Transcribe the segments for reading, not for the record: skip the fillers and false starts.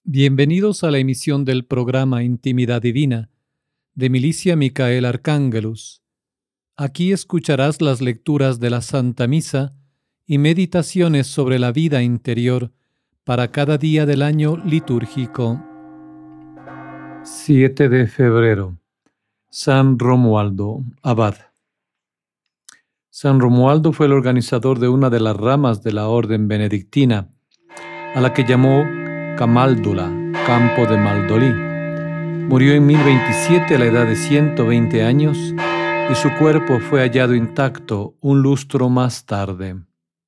Bienvenidos a la emisión del programa Intimidad Divina de Milicia Micael Arcángelus. Aquí escucharás las lecturas de la Santa Misa y meditaciones sobre la vida interior para cada día del año litúrgico. 7 de febrero. San Romualdo, abad. San Romualdo fue el organizador de una de las ramas de la orden benedictina, a la que llamó Camáldula, campo de Maldolí. Murió en 1027 a la edad de 120 años y su cuerpo fue hallado intacto un lustro más tarde.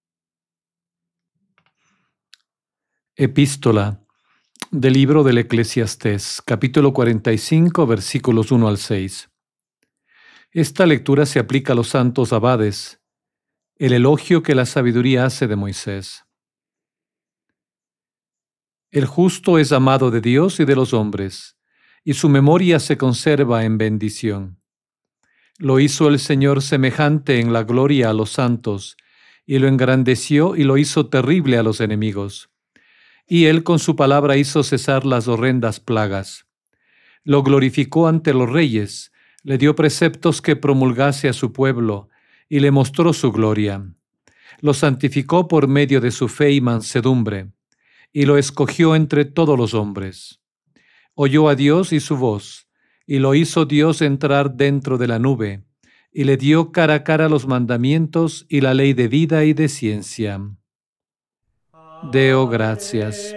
Epístola del libro del Eclesiastés, capítulo 45, versículos 1 al 6. Esta lectura se aplica a los santos abades, el elogio que la sabiduría hace de Moisés. El justo es amado de Dios y de los hombres, y su memoria se conserva en bendición. Lo hizo el Señor semejante en la gloria a los santos, y lo engrandeció y lo hizo terrible a los enemigos. Y él con su palabra hizo cesar las horrendas plagas. Lo glorificó ante los reyes, le dio preceptos que promulgase a su pueblo, y le mostró su gloria. Lo santificó por medio de su fe y mansedumbre, y lo escogió entre todos los hombres. Oyó a Dios y su voz, y lo hizo Dios entrar dentro de la nube, y le dio cara a cara los mandamientos y la ley de vida y de ciencia. Deo gracias.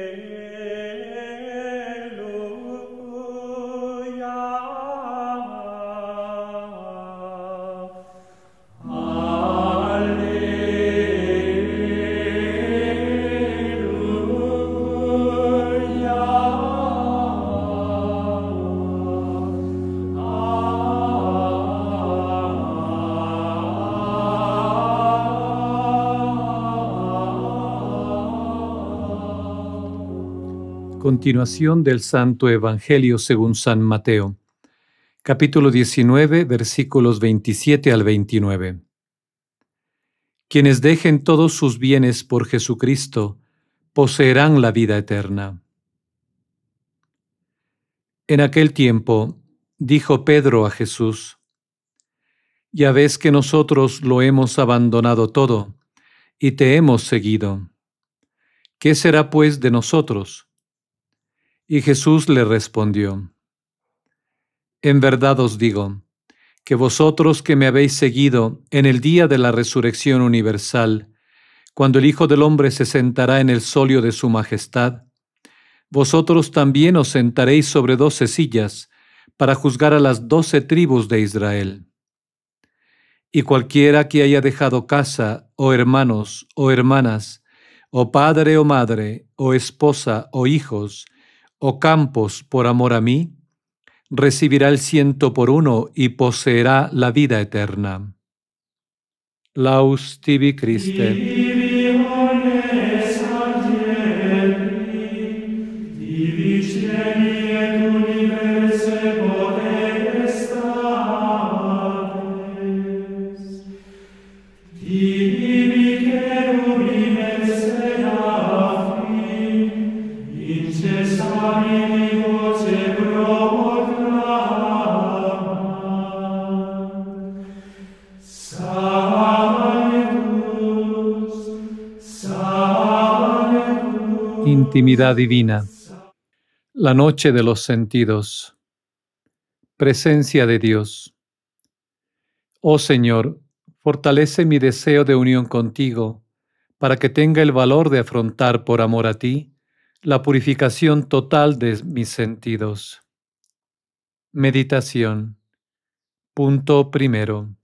Continuación del Santo Evangelio según San Mateo, capítulo 19, versículos 27 al 29. Quienes dejen todos sus bienes por Jesucristo, poseerán la vida eterna. En aquel tiempo, dijo Pedro a Jesús: Ya ves que nosotros lo hemos abandonado todo, y te hemos seguido. ¿Qué será pues de nosotros? Y Jesús le respondió: En verdad os digo, que vosotros que me habéis seguido en el día de la resurrección universal, cuando el Hijo del Hombre se sentará en el solio de su majestad, vosotros también os sentaréis sobre 12 sillas para juzgar a las 12 tribus de Israel. Y cualquiera que haya dejado casa, o hermanos, o hermanas, o padre o madre, o esposa, o hijos, o campos por amor a mí, recibirá el 100 por 1 y poseerá la vida eterna. Laus tibi Christe. Intimidad divina. La noche de los sentidos. Presencia de Dios. Oh Señor, fortalece mi deseo de unión contigo, para que tenga el valor de afrontar por amor a ti la purificación total de mis sentidos. Meditación. Punto primero.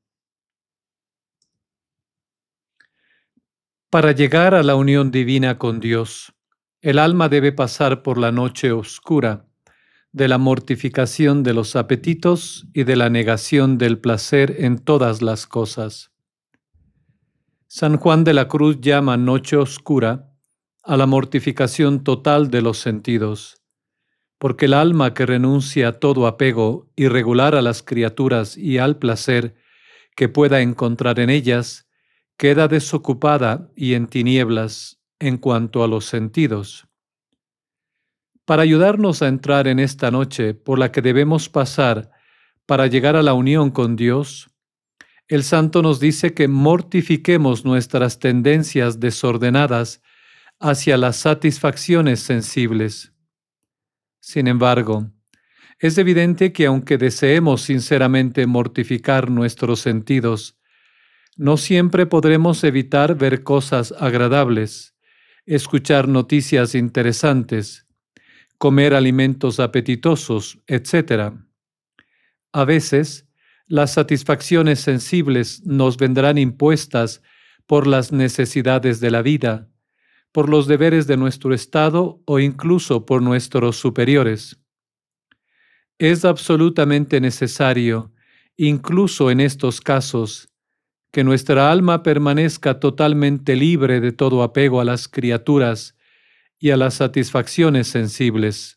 Para llegar a la unión divina con Dios, el alma debe pasar por la noche oscura de la mortificación de los apetitos y de la negación del placer en todas las cosas. San Juan de la Cruz llama noche oscura a la mortificación total de los sentidos, porque el alma que renuncia a todo apego irregular a las criaturas y al placer que pueda encontrar en ellas, queda desocupada y en tinieblas en cuanto a los sentidos. Para ayudarnos a entrar en esta noche por la que debemos pasar para llegar a la unión con Dios, el santo nos dice que mortifiquemos nuestras tendencias desordenadas hacia las satisfacciones sensibles. Sin embargo, es evidente que aunque deseemos sinceramente mortificar nuestros sentidos, no siempre podremos evitar ver cosas agradables, escuchar noticias interesantes, comer alimentos apetitosos, etc. A veces, las satisfacciones sensibles nos vendrán impuestas por las necesidades de la vida, por los deberes de nuestro estado o incluso por nuestros superiores. Es absolutamente necesario, incluso en estos casos, que nuestra alma permanezca totalmente libre de todo apego a las criaturas y a las satisfacciones sensibles.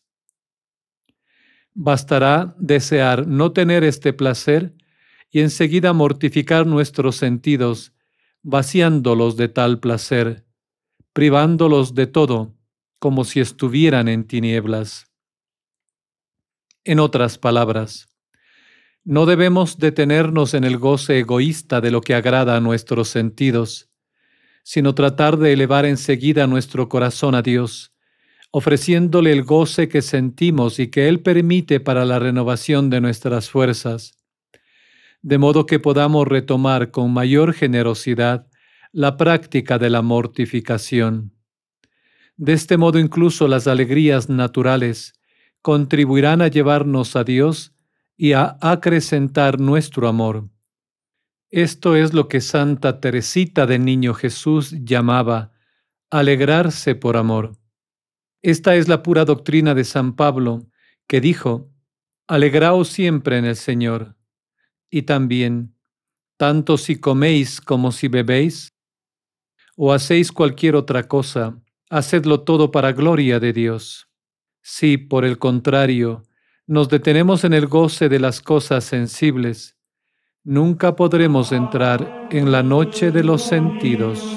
Bastará desear no tener este placer y enseguida mortificar nuestros sentidos, vaciándolos de tal placer, privándolos de todo, como si estuvieran en tinieblas. En otras palabras, no debemos detenernos en el goce egoísta de lo que agrada a nuestros sentidos, sino tratar de elevar enseguida nuestro corazón a Dios, ofreciéndole el goce que sentimos y que Él permite para la renovación de nuestras fuerzas, de modo que podamos retomar con mayor generosidad la práctica de la mortificación. De este modo, incluso las alegrías naturales contribuirán a llevarnos a Dios y a acrecentar nuestro amor. Esto es lo que Santa Teresita del Niño Jesús llamaba alegrarse por amor. Esta es la pura doctrina de San Pablo, que dijo: alegraos siempre en el Señor. Y también, tanto si coméis como si bebéis, o hacéis cualquier otra cosa, hacedlo todo para gloria de Dios. Si, por el contrario, nos detenemos en el goce de las cosas sensibles, nunca podremos entrar en la noche de los sentidos.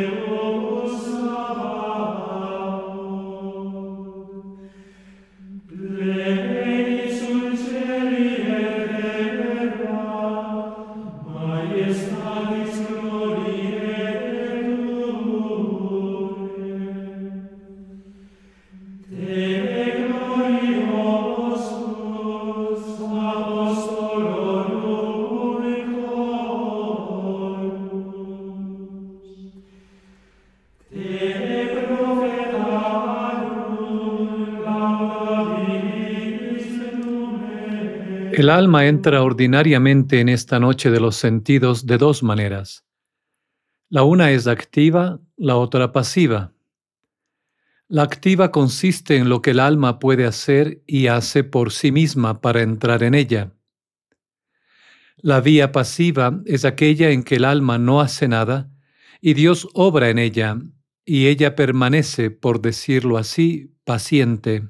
El alma entra ordinariamente en esta noche de los sentidos de dos maneras. La una es activa, la otra pasiva. La activa consiste en lo que el alma puede hacer y hace por sí misma para entrar en ella. La vía pasiva es aquella en que el alma no hace nada y Dios obra en ella, y ella permanece, por decirlo así, paciente.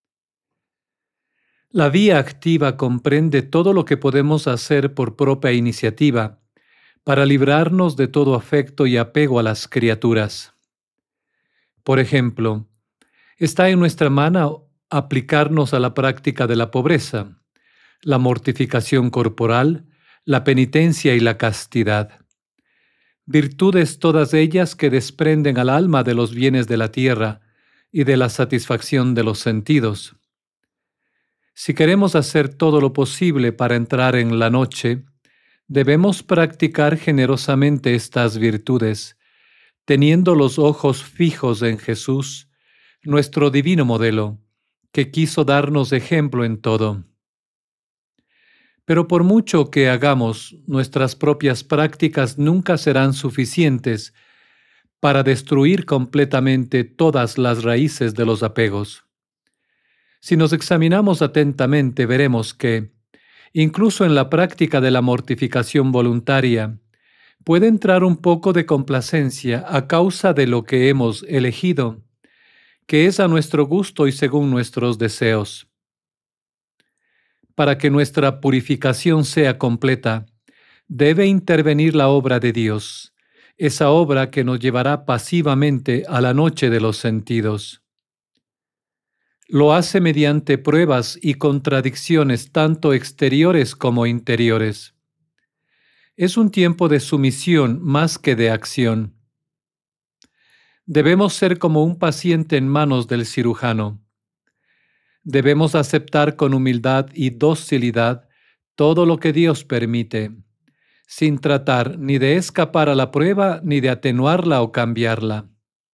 La vía activa comprende todo lo que podemos hacer por propia iniciativa para librarnos de todo afecto y apego a las criaturas. Por ejemplo, está en nuestra mano aplicarnos a la práctica de la pobreza, la mortificación corporal, la penitencia y la castidad. Virtudes todas ellas que desprenden al alma de los bienes de la tierra y de la satisfacción de los sentidos. Si queremos hacer todo lo posible para entrar en la noche, debemos practicar generosamente estas virtudes, teniendo los ojos fijos en Jesús, nuestro divino modelo, que quiso darnos ejemplo en todo. Pero por mucho que hagamos, nuestras propias prácticas nunca serán suficientes para destruir completamente todas las raíces de los apegos. Si nos examinamos atentamente, veremos que, incluso en la práctica de la mortificación voluntaria, puede entrar un poco de complacencia a causa de lo que hemos elegido, que es a nuestro gusto y según nuestros deseos. Para que nuestra purificación sea completa, debe intervenir la obra de Dios, esa obra que nos llevará pasivamente a la noche de los sentidos. Lo hace mediante pruebas y contradicciones tanto exteriores como interiores. Es un tiempo de sumisión más que de acción. Debemos ser como un paciente en manos del cirujano. Debemos aceptar con humildad y docilidad todo lo que Dios permite, sin tratar ni de escapar a la prueba ni de atenuarla o cambiarla.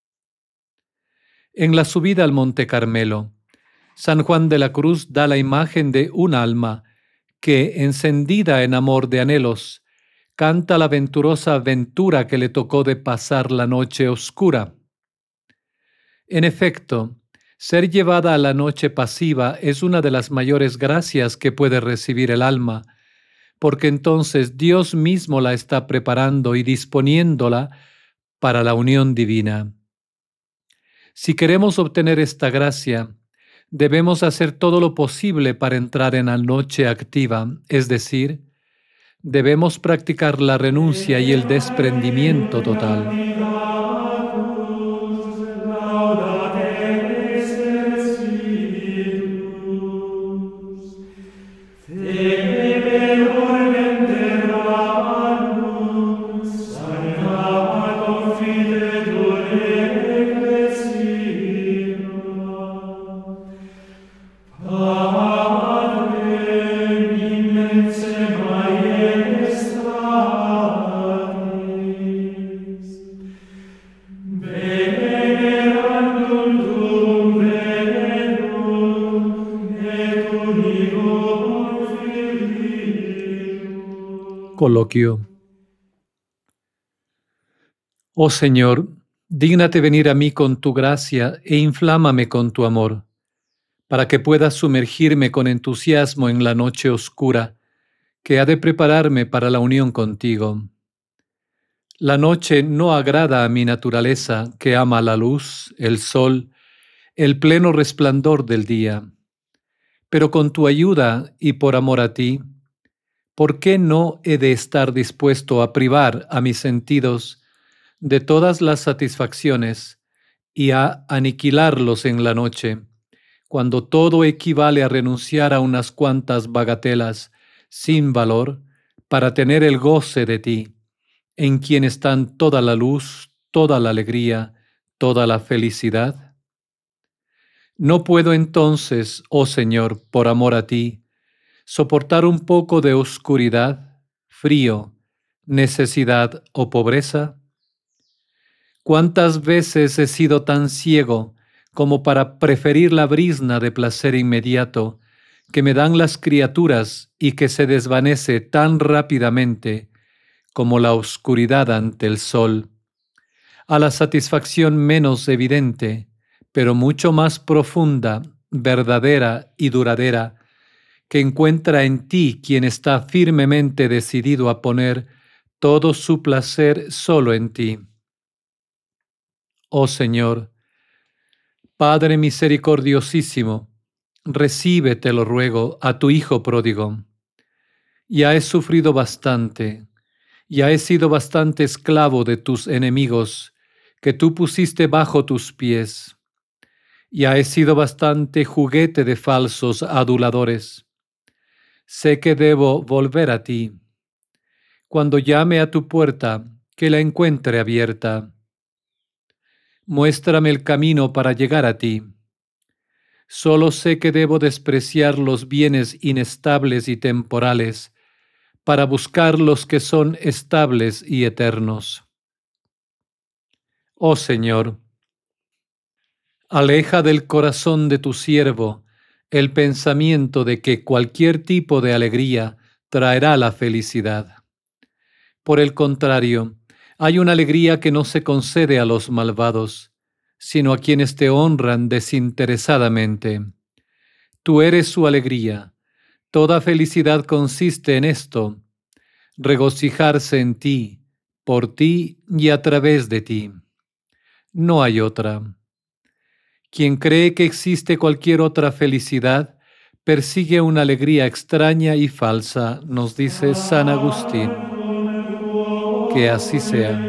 En la subida al Monte Carmelo, San Juan de la Cruz da la imagen de un alma que, encendida en amor de anhelos, canta la venturosa aventura que le tocó de pasar la noche oscura. En efecto, ser llevada a la noche pasiva es una de las mayores gracias que puede recibir el alma, porque entonces Dios mismo la está preparando y disponiéndola para la unión divina. Si queremos obtener esta gracia, debemos hacer todo lo posible para entrar en la noche activa, es decir, debemos practicar la renuncia y el desprendimiento total. Coloquio. Oh Señor, dígnate venir a mí con tu gracia e inflámame con tu amor, para que pueda sumergirme con entusiasmo en la noche oscura que ha de prepararme para la unión contigo. La noche no agrada a mi naturaleza, que ama la luz, el sol, el pleno resplandor del día. Pero con tu ayuda y por amor a ti, ¿por qué no he de estar dispuesto a privar a mis sentidos de todas las satisfacciones y a aniquilarlos en la noche, cuando todo equivale a renunciar a unas cuantas bagatelas sin valor para tener el goce de ti, en quien están toda la luz, toda la alegría, toda la felicidad? ¿No puedo entonces, oh Señor, por amor a ti, soportar un poco de oscuridad, frío, necesidad o pobreza? ¿Cuántas veces he sido tan ciego como para preferir la brizna de placer inmediato que me dan las criaturas y que se desvanece tan rápidamente como la oscuridad ante el sol, a la satisfacción menos evidente, pero mucho más profunda, verdadera y duradera, que encuentra en ti quien está firmemente decidido a poner todo su placer solo en ti? Oh Señor, Padre misericordiosísimo, recibe, te lo ruego, a tu Hijo pródigo. Ya he sufrido bastante, ya he sido bastante esclavo de tus enemigos, que tú pusiste bajo tus pies. Ya he sido bastante juguete de falsos aduladores. Sé que debo volver a ti. Cuando llame a tu puerta, que la encuentre abierta. Muéstrame el camino para llegar a ti. Solo sé que debo despreciar los bienes inestables y temporales para buscar los que son estables y eternos. Oh Señor, aleja del corazón de tu siervo el pensamiento de que cualquier tipo de alegría traerá la felicidad. Por el contrario, hay una alegría que no se concede a los malvados, sino a quienes te honran desinteresadamente. Tú eres su alegría. Toda felicidad consiste en esto: regocijarse en ti, por ti y a través de ti. No hay otra. Quien cree que existe cualquier otra felicidad, persigue una alegría extraña y falsa, nos dice San Agustín. Que así sea.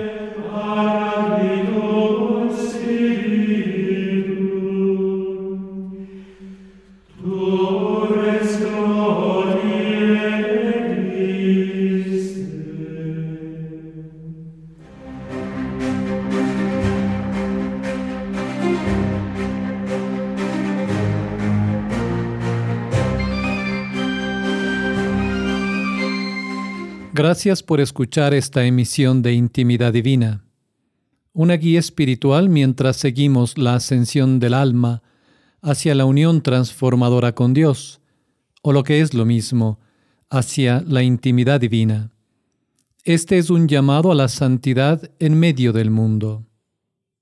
Gracias por escuchar esta emisión de Intimidad Divina, una guía espiritual mientras seguimos la ascensión del alma hacia la unión transformadora con Dios, o lo que es lo mismo, hacia la intimidad divina. Este es un llamado a la santidad en medio del mundo.